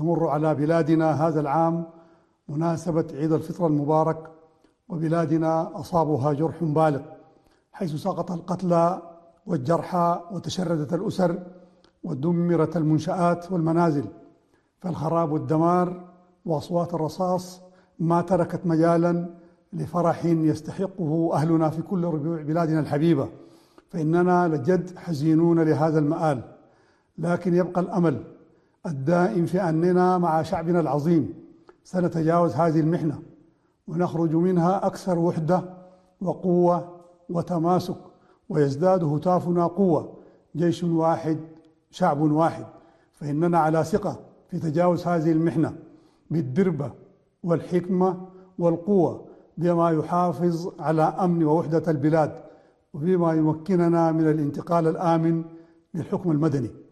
تمر على بلادنا هذا العام مناسبة عيد الفطر المبارك، وبلادنا أصابها جرح بالغ، حيث سقط القتلى والجرحى وتشردت الأسر ودمرت المنشآت والمنازل، فالخراب والدمار وأصوات الرصاص ما تركت مجالا لفرح يستحقه أهلنا في كل ربوع بلادنا الحبيبة، فإننا لجد حزينون لهذا المآل. لكن يبقى الأمل الدائم في أننا مع شعبنا العظيم سنتجاوز هذه المحنة ونخرج منها أكثر وحدة وقوة وتماسك، ويزداد هتافنا قوة، جيش واحد شعب واحد. فإننا على ثقة في تجاوز هذه المحنة بالدربة والحكمة والقوة، بما يحافظ على أمن ووحدة البلاد، وبما يمكننا من الانتقال الآمن للحكم المدني.